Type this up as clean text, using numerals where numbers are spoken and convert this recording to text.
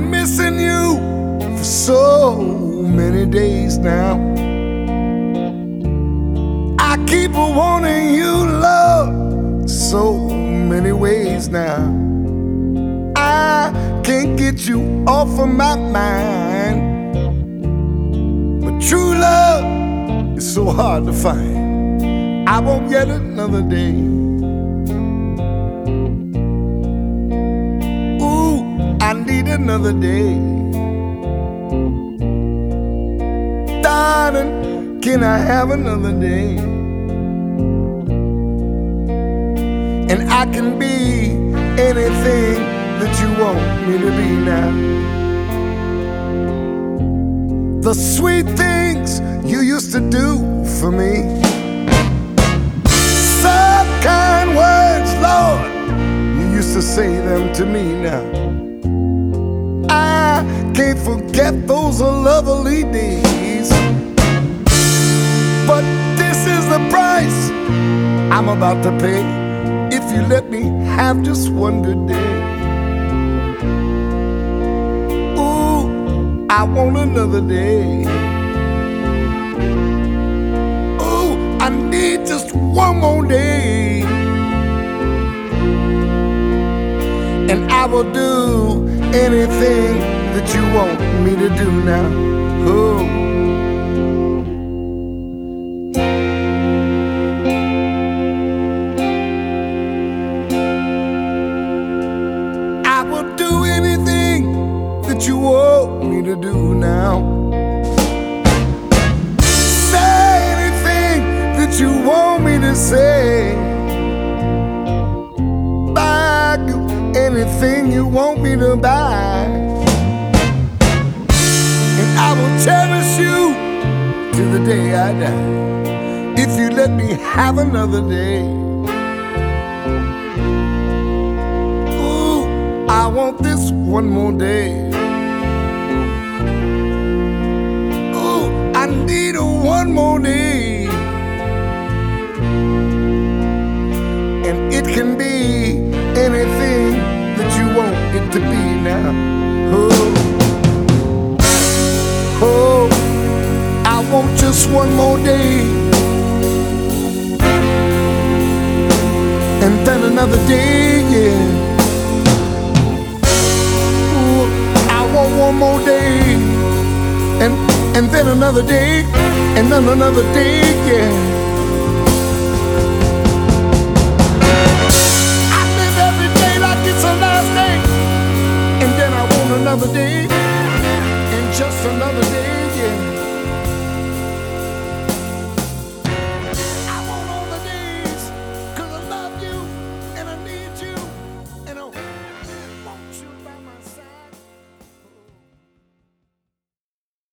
been missing you for so many days now. I keep wanting you, love, so many ways now. I can't get you off of my mind, but true love is so hard to find. I won't get another day. Ooh, I need another day. Darling, can I have another day? And I can be anything that you want me to be now. The sweet things you used to do for me, some kind words, Lord, you used to say them to me now. I can't forget those lovely days, but this is the price I'm about to pay if you let me have just one good day. Ooh, I want another day. Ooh, I need just one more day. And I will do anything that you want me to do now. Ooh. You want me to do now. Say anything that you want me to say. Buy you anything you want me to buy. And I will cherish you till the day I die, if you let me have another day. Ooh, I want this one more day. I need one more day, and it can be anything that you want it to be now. Oh, oh, I want just one more day, and then another day, yeah. Ooh, I want one more day, and then another day, and then another day, yeah. I live every day like it's the last day, and then I want another day, and just another day.